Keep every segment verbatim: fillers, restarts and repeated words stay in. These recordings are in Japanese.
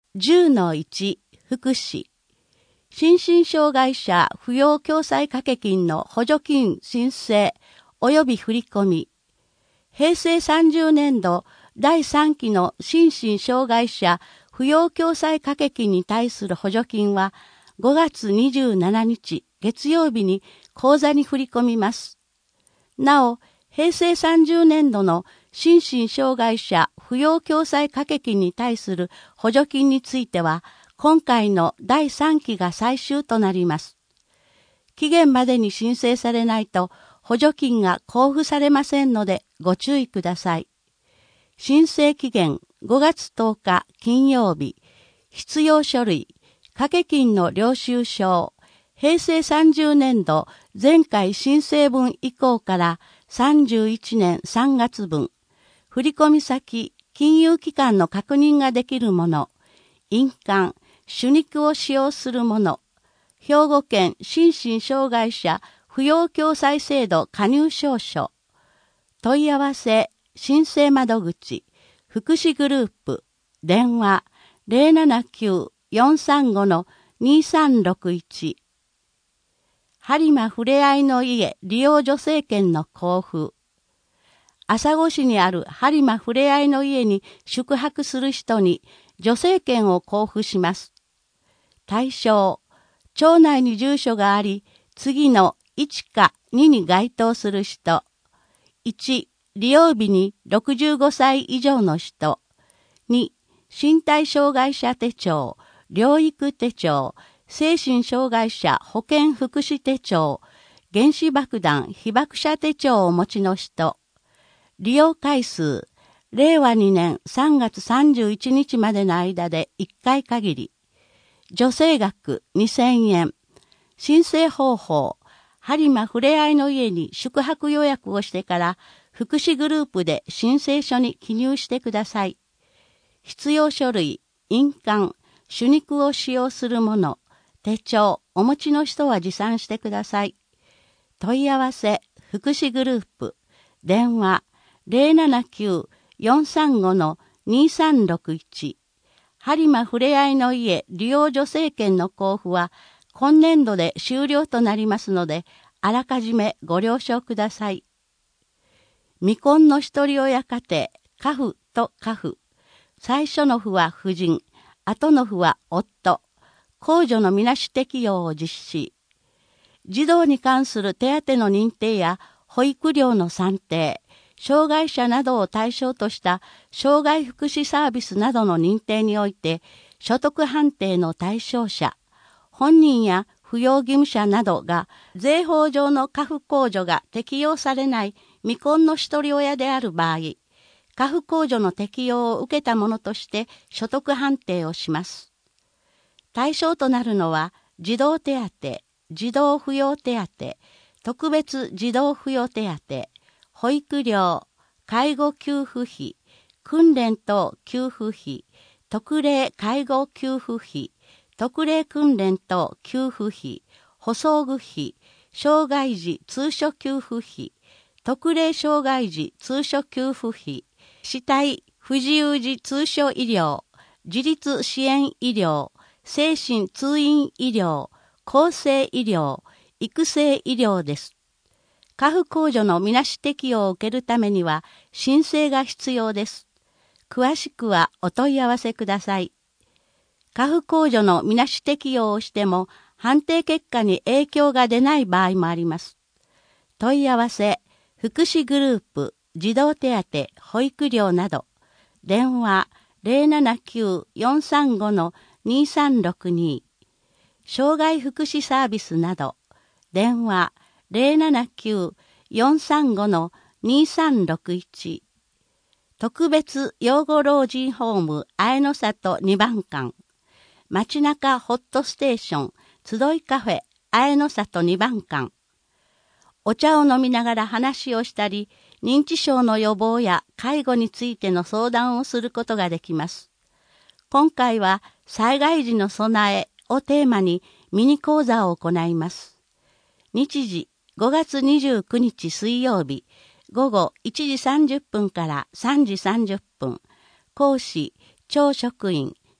じゅうのいち 福祉。心身障害者扶養共済掛け金の補助金申請及び振込。平成さんじゅうねんどだいさんきの心身障害者扶養共済掛け金に対する補助金はごがつにじゅうしちにち月曜日に口座に振り込みます。なお、平成さんじゅうねんどの心身障害者扶養共済掛け金に対する補助金については、今回のだいさんきが最終となります。期限までに申請されないと補助金が交付されませんのでご注意ください。申請期限ごがつとおか金曜日。必要書類、掛け金の領収書、平成さんじゅうねんど前回申請分以降からさんじゅういちねんさんがつぶん、振込先、金融機関の確認ができるもの、印鑑、手肉を使用するもの、兵庫県心身障害者扶養共済制度加入証書、問い合わせ、申請窓口、福祉グループ、電話 ゼロななきゅう よんさんご にさんろくいち、播磨ふれあいの家利用助成券の交付。朝来市にある播磨ふれあいの家に宿泊する人に助成券を交付します。対象、町内に住所があり、次のいちかにに該当する人。いち、利用日にろくじゅうごさい以上の人。に、身体障害者手帳、療育手帳、精神障害者保健福祉手帳、原子爆弾被爆者手帳をお持ちの人。利用回数、れいわにねんさんがつさんじゅういちにちまでの間でいっかい限り。助成額にせんえん。申請方法、播磨ふれあいの家に宿泊予約をしてから福祉グループで申請書に記入してください。必要書類、印鑑、手肉を使用するもの、手帳、お持ちの人は持参してください。問い合わせ、福祉グループ、電話、ゼロななきゅう よんさんご にさんろくいち。播磨ふれあいの家利用助成券の交付は今年度で終了となりますので、あらかじめご了承ください。未婚の一人親家庭、家父と家父。最初の父は夫人、後の父は夫。控除のみなし適用を実施。児童に関する手当の認定や保育料の算定、障害者などを対象とした障害福祉サービスなどの認定において、所得判定の対象者、本人や扶養義務者などが税法上の家父控除が適用されない未婚の一人親である場合、家父控除の適用を受けたものとして所得判定をします。対象となるのは、児童手当、児童扶養手当、特別児童扶養手当、保育料、介護給付費、訓練等給付費、特例介護給付費、特例訓練等給付費、補装具費、障害児通所給付費、特例障害児通所給付費、肢体不自由児通所医療、自立支援医療、精神通院医療、厚生医療、育成医療です。家父控除のみなし適用を受けるためには申請が必要です。詳しくはお問い合わせください。家父控除のみなし適用をしても判定結果に影響が出ない場合もあります。問い合わせ、福祉グループ、児童手当、保育料など、電話 ゼロななきゅう よんさんご にさんろくに、障害福祉サービスなど、電話ゼロななきゅう よんさんご にさんろくいち、特別養護老人ホーム綾の里にばんかん、街中ホットステーション集いカフェ綾の里にばんかん、お茶を飲みながら話をしたり、認知症の予防や介護についての相談をすることができます。今回は災害時の備えをテーマにミニ講座を行います。日時ごがつにじゅうくにち水曜日、午後いちじさんじゅっぷんからさんじさんじゅっぷん。講師、町職員、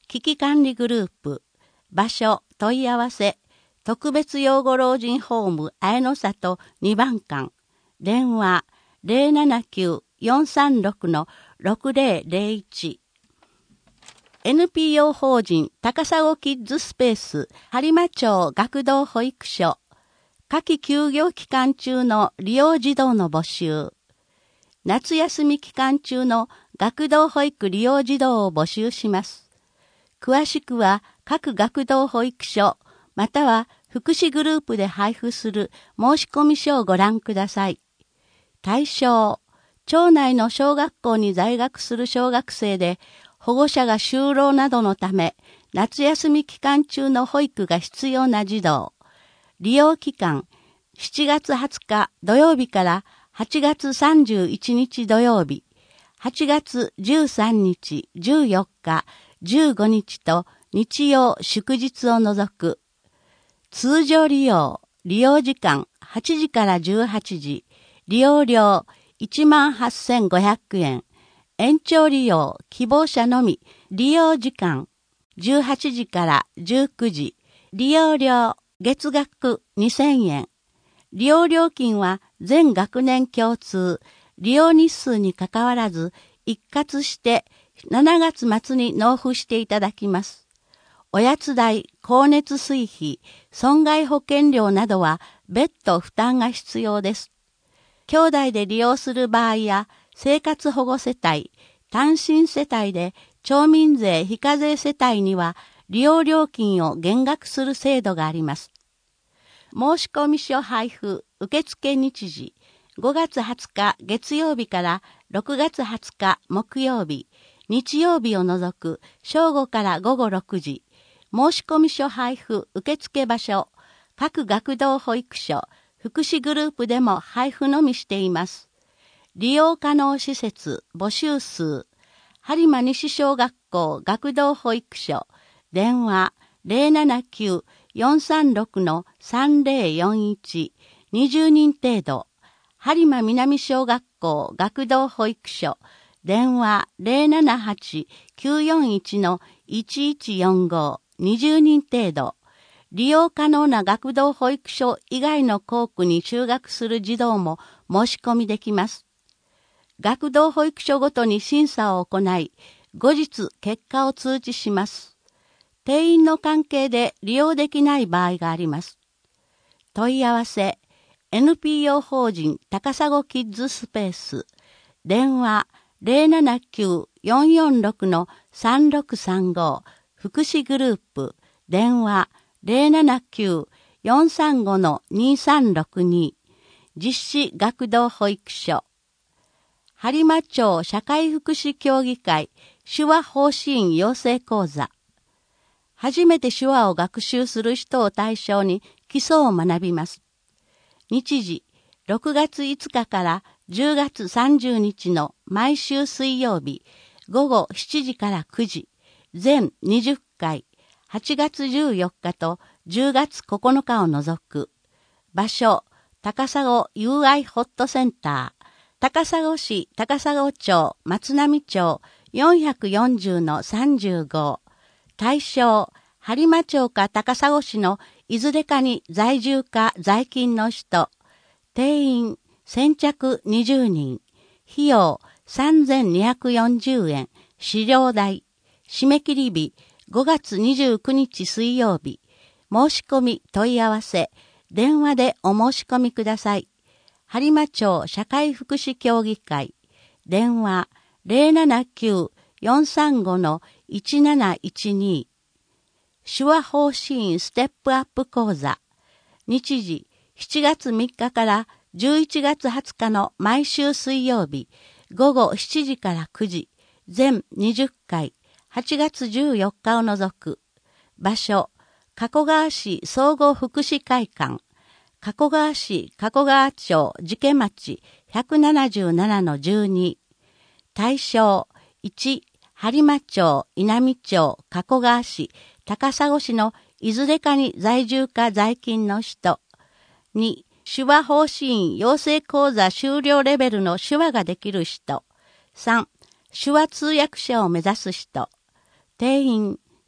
危機管理グループ。場所、問い合わせ。特別養護老人ホーム綾の里にばんかん。電話 ゼロななきゅう よんさんろく ろくゼロゼロいち。エヌピーオー 法人高砂キッズスペース播磨町学童保育所。夏季休業期間中の利用児童の募集。夏休み期間中の学童保育利用児童を募集します。詳しくは各学童保育所または福祉グループで配布する申込書をご覧ください。対象、町内の小学校に在学する小学生で保護者が就労などのため夏休み期間中の保育が必要な児童。利用期間、しちがつはつか土曜日からはちがつさんじゅういちにち土曜日、はちがつじゅうさんにち、じゅうよっか、じゅうごにちと日曜祝日を除く。通常利用、利用時間はちじからじゅうはちじ、利用料いちまんはっせんごひゃくえん。延長利用、希望者のみ、利用時間じゅうはちじからじゅうくじ、利用料月額にせんえん。利用料金は全学年共通、利用日数にかかわらず一括してしちがつ末に納付していただきます。おやつ代、光熱水費、損害保険料などは別途負担が必要です。兄弟で利用する場合や生活保護世帯、単身世帯で町民税非課税世帯には利用料金を減額する制度があります。申込書配布受付日時ごがつはつか月曜日からろくがつはつか木曜日、日曜日を除く正午から午後ろくじ。申込書配布受付場所各学童保育所福祉グループでも配布のみしています。利用可能施設募集数播磨西小学校学童保育所電話 ゼロななきゅう よんさんろく さんゼロよんいち にじゅうにん程度播磨南小学校学童保育所電話 ゼロななはち きゅうよんいち いちいちよんご にじゅうにん程度利用可能な学童保育所以外の校区に就学する児童も申し込みできます。学童保育所ごとに審査を行い、後日結果を通知します。定員の関係で利用できない場合があります。問い合わせ、エヌピーオー 法人高砂キッズスペース、電話 ゼロななきゅう よんよんろく さんろくさんご、福祉グループ、電話 ゼロななきゅう よんさんご にさんろくに、実施学童保育所、播磨町社会福祉協議会手話方針養成講座。初めて手話を学習する人を対象に基礎を学びます。日時、ろくがついつかからじゅうがつさんじゅうにちの毎週水曜日、ごごしちじからくじ、全にじゅっかい、はちがつじゅうよっかとじゅうがつここのかを除く。場所、高砂 ユーアイ ホットセンター。高砂市高砂町松並町 よんよんぜろのさんじゅうご。対象、播磨町か高砂市のいずれかに在住か在勤の人。定員、先着にじゅうにん。費用、さんぜんにひゃくよんじゅうえん。資料代。締め切り日、ごがつにじゅうくにち水曜日。申し込み問い合わせ、電話でお申し込みください。播磨町社会福祉協議会、電話 ゼロななきゅう よんさんご いちなないちに、手話方針ステップアップ講座、日時しちがつみっかからじゅういちがつはつかの毎週水曜日、ごごしちじからくじ、全にじゅっかい、はちがつじゅうよっかを除く。場所、加古川市総合福祉会館、加古川市加古川町寺家町 ひゃくななじゅうななのじゅうに。対象、いち、播磨町、稲美町、加古川市、高砂市のいずれかに在住か在勤の人。に、手話方針養成講座修了レベルの手話ができる人。さん、手話通訳者を目指す人。定員、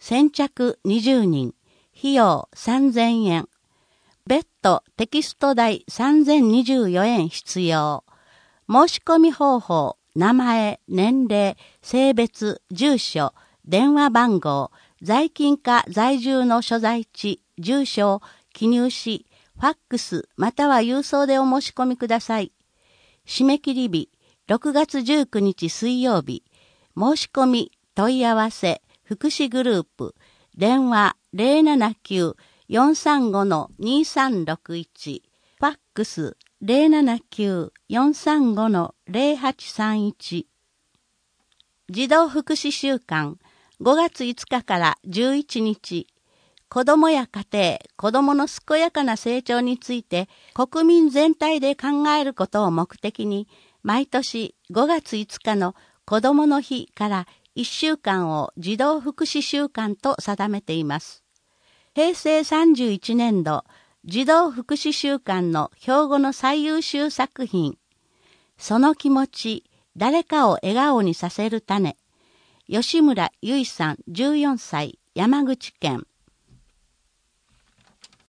先着にじゅうにん、費用さんぜんえん。別途テキスト代さんぜんにじゅうよえん必要。申し込み方法、名前、年齢、性別、住所、電話番号、在勤か在住の所在地、住所を記入し、ファックスまたは郵送でお申し込みください。締め切り日、ろくがつじゅうくにち水曜日。申し込み、問い合わせ、福祉グループ、電話 ゼロななきゅう よんさんご にさんろくいち、ファックス ゼロななきゅう よんさんご ゼロはちさんいち。児童福祉週間、ごがついつかからじゅういちにち、子どもや家庭、子どもの健やかな成長について国民全体で考えることを目的に、毎年ごがついつかの子どもの日からいっしゅうかんを児童福祉週間と定めています。へいせいさんじゅういちねんど児童福祉週間の標語の最優秀作品、その気持ち、誰かを笑顔にさせる種、吉村ゆいさんじゅうよんさい、山口県。